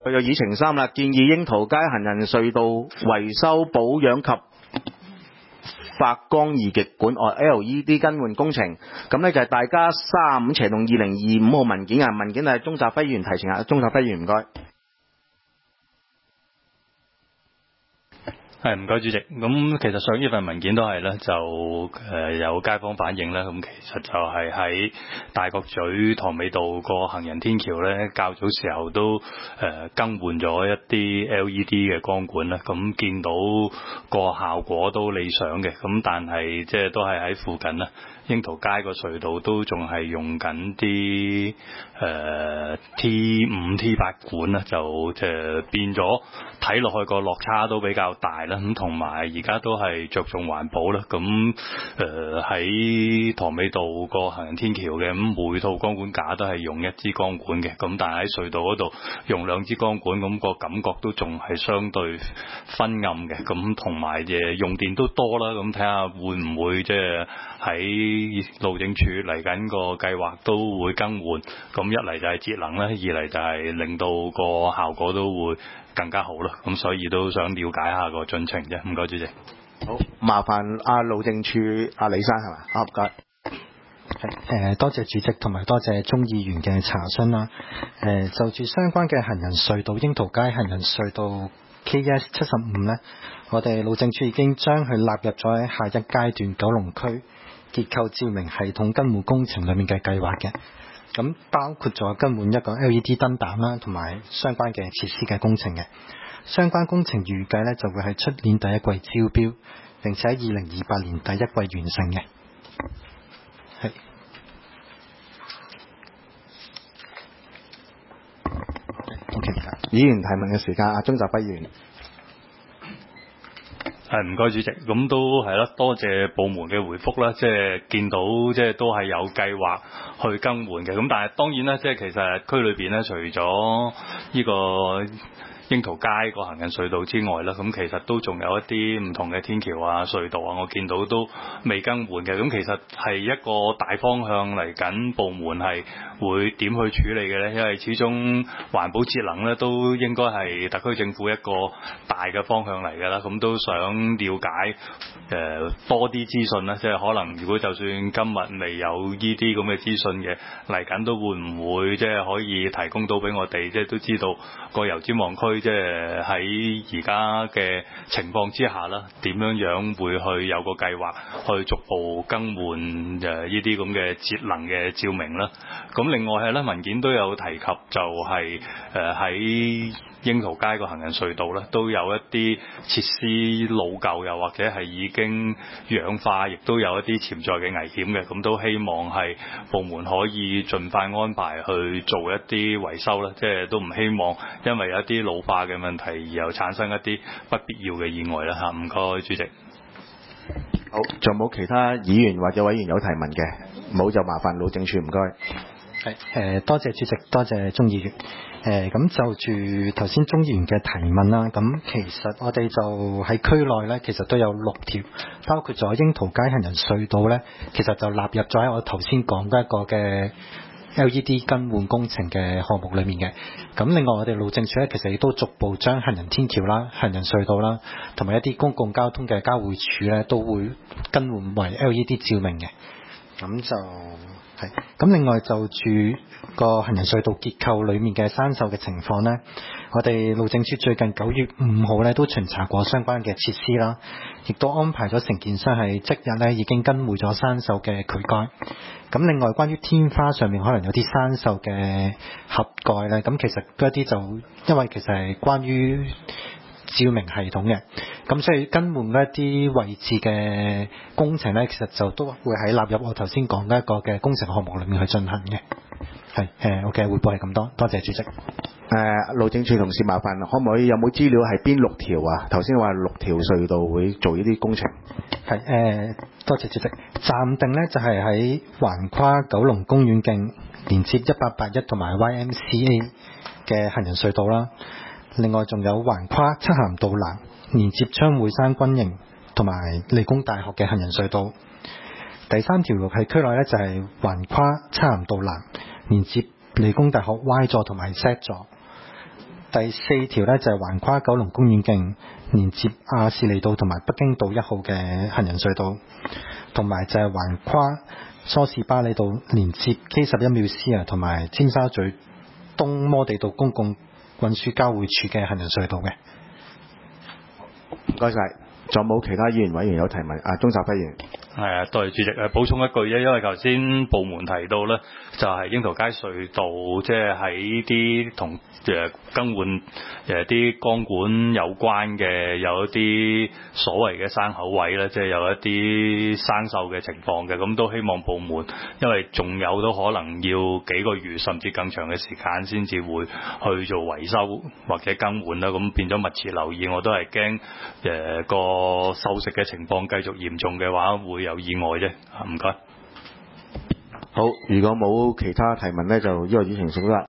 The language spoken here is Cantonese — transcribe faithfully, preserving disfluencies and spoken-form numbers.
去到議程三啦，建議櫻桃街行人隧道維修保養及發光二極管外 L E D 更換工程。咁咧就係大家三五斜動二零二五號文件啊，文件係鍾澤輝議員提呈啊，鍾澤輝議員唔該。 係唔該主席，咁其實上呢份文件都係咧，就誒、呃、有街坊反映咧，咁其實就係喺大角咀塘尾道個行人天橋咧，較早時候都誒、呃、更換咗一啲 L E D 嘅光管啦，咁見到個效果都理想嘅，咁但係即係都係喺附近啦。櫻桃街個隧道都仲係用緊啲誒 T 五 T 八管啦，就即係變咗睇落去個落差都比較大啦。咁同埋而家都係着重環保啦。咁誒喺塘尾道個行人天橋嘅，咁每套光管架都係用一支光管嘅。咁但係喺隧道嗰度用兩支光管，咁個感覺都仲係相對昏暗嘅。咁同埋誒用電都多啦。咁睇下會唔會即係喺路政署嚟緊個計劃都會更換，咁一嚟就係節能啦，二嚟就係令到個效果都會更加好啦，咁所以都想了解下個進程啫。唔該主席。 好，麻煩阿路政署阿李生係嘛？好，唔該。 誒多謝主席同埋多謝鍾議員嘅查詢啦。誒就住相關嘅行人隧道櫻桃街行人隧道 K S 七十五咧，我哋路政署已經將佢納入咗喺下一階段九龍區結構照明系統更換工程裏面嘅計劃嘅，咁包括咗更換一個 L E D 燈膽啦，同埋相關嘅設施嘅工程嘅。相關工程預計咧就會喺出年第一季招標，並且喺二零二八年第一季完成嘅。係。 OK，議員提問嘅時間，阿鍾澤輝議員。 係唔該主席，咁都係啦，多謝部門嘅回覆啦，即係見到即係都係有計劃去更換嘅，咁但係當然啦，即係其實區裏邊咧，除咗呢個櫻桃街個行人隧道之外啦，咁其實都仲有一啲唔同嘅天橋啊、隧道啊，我見到都未更換嘅。咁其實係一個大方向嚟緊，部門係會點去處理嘅呢？因為始終環保節能咧，都應該係特區政府一個大嘅方向嚟㗎啦。咁都想了解誒、呃、多啲資訊啦，即係可能如果就算今日未有呢啲咁嘅資訊嘅，嚟緊都會唔會即係可以提供到俾我哋，即係都知道個油尖旺區。即係喺而家嘅情況之下啦，點樣樣會去有個計劃去逐步更換誒呢啲咁嘅節能嘅照明啦。咁另外係咧，文件都有提及就係誒喺櫻桃街個行人隧道咧，都有一啲設施老舊，又或者係已經氧化，亦都有一啲潛在嘅危險嘅。咁都希望係部門可以盡快安排去做一啲維修啦。即係都唔希望因為有一啲老化嘅問題而又產生一啲不必要嘅意外啦嚇。唔該主席。 好，仲冇其他議員或者委員有提問嘅？冇就麻煩路政署，唔該。 係誒、呃，多謝主席，多謝鍾議員。誒、呃，咁就住頭先鍾議員嘅提問啦。咁其實我哋就喺區內咧，其實都有六條，包括咗櫻桃街行人隧道咧，其實就納入咗喺我頭先講嘅一個嘅 L E D 更換工程嘅項目裏面嘅。咁另外我哋路政署咧，其實亦都逐步將行人天橋啦、行人隧道啦，同埋一啲公共交通嘅交匯處咧，都會更換為 L E D 照明嘅。咁就係，咁另外就住個行人隧道結構裏面嘅生鏽嘅情況呢，我哋路政署最近九月五號咧都巡查過相關嘅設施啦，亦都安排咗承建商係即日咧已經更換咗生鏽嘅渠蓋。咁另外關於天花上面可能有啲生鏽嘅盒蓋咧，咁其實嗰啲就因為其實係關於照明系統嘅，咁所以更換一啲位置嘅工程咧，其實就都會喺納入我頭先講嘅一個嘅工程項目裏面去進行嘅。係誒，我嘅匯報係咁多，多謝主席。誒、 呃，路政署同事麻煩，可唔可以有冇資料係邊六條啊？頭先話六條隧道會做呢啲工程。 係誒、呃，多謝主席。暫定咧就係喺橫跨九龍公園徑連接一八八一同埋 Y M C A 嘅行人隧道啦。另外仲有橫跨漆咸道南連接昌會山軍營同埋理工大學嘅行人隧道。第三條路喺區內咧就係橫跨漆咸道南連接理工大學 Y 座同埋 Z 座。 第四條咧就係橫跨九龍公園徑，連接亞士厘道同埋北京道一號嘅行人隧道，同埋就係橫跨梳士巴利道，連接 K 十一廟司啊，同埋尖沙咀東摩地道公共運輸交匯處嘅行人隧道嘅。 唔該晒，仲有冇其他議員委員有提問？啊，鍾澤輝議員。 係啊，多謝主席。誒，補充一句啫，因為頭先部門提到咧，就係櫻桃街隧道，即係喺啲同誒更換誒啲光管有關嘅，有一啲所謂嘅山口位咧，即係有一啲生鏽嘅情況嘅，咁都希望部門，因為仲有都可能要幾個月甚至更長嘅時間先至會去做維修或者更換啦，咁變咗密切留意，我都係驚誒個鏽蝕嘅情況繼續嚴重嘅話會有意外啫。唔該。 好，如果冇其他提問咧，就呢個議程成啦。